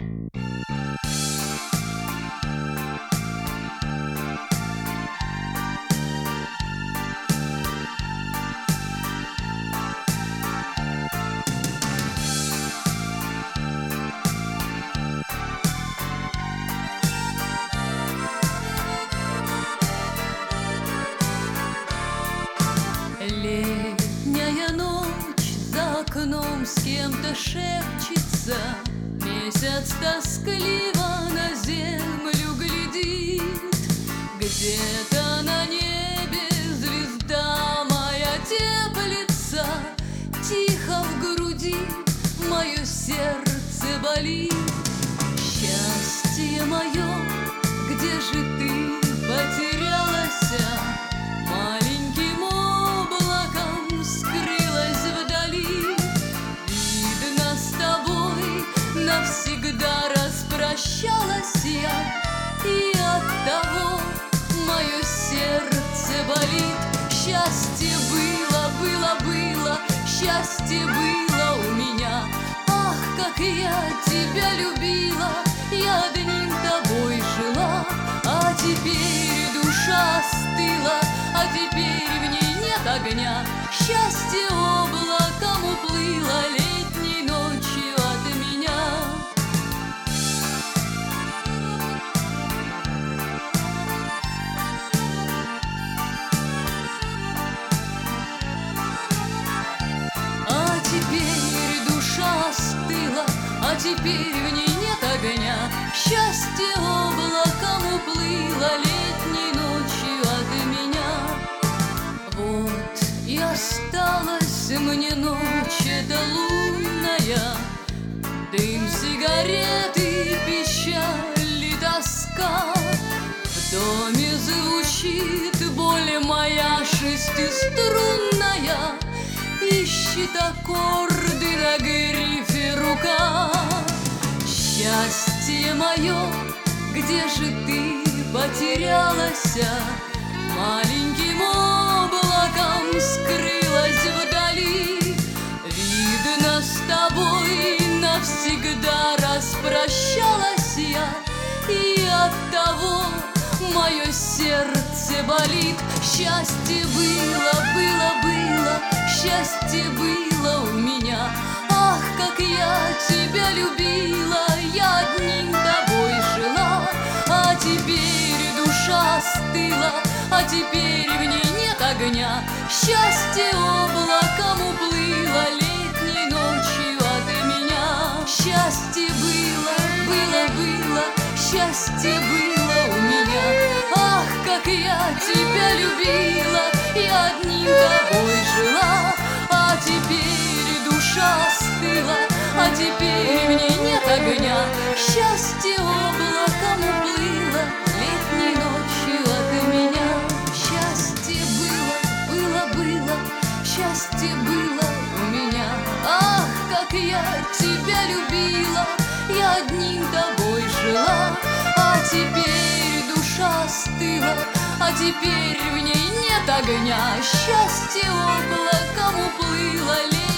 Летняя ночь за окном с кем-то шепчется, месяц тоскливо на землю глядит. Где-то на небе звезда моя теплится, тихо в груди мое сердце болит. Счастье мое, где же ты потерялась? Маленьким облаком скрылась вдали. Видно, с тобой навсегда распрощалась я, и оттого мое сердце болит. Счастье было, было, было, счастье было у меня. Ах, как я тебя любила, я одним тобой жила. А теперь душа остыла, а теперь в ней нет огня. Счастье облаком уплыло летней ночью от меня. А теперь душа остыла, а теперь в ней нет огня. Счастье облаком уплыло летней ночью от меня. Вот и осталась мне ночь эта лунная, дым сигареты, печаль и тоска. В доме звучит боль моя шестиструнная, ищет аккорды на грифе рука. Счастье мое, где же ты потерялась? Маленьким облаком скрылась вдали. Видно, с тобой навсегда распрощалась я, и оттого мое сердце болит. Счастье было, было, было, счастье было у меня. Ах, как я тебя любила, я одним тобой жила. А теперь душа остыла, а теперь в ней нет огня. Счастье облаком уплыло летней ночью от меня. Счастье было, было, было, счастье было у меня. Ах, как я тебя любила, я одним тобой жила. А теперь душа остыла, а теперь в ней нет огня. Счастье облаком уплыло летней ночью от меня. Счастье было, было, было, счастье было у меня. Ах, как я тебя любила, я одним тобой жила. А теперь душа остыла, а теперь в ней нет огня. Счастье облаком уплыло летней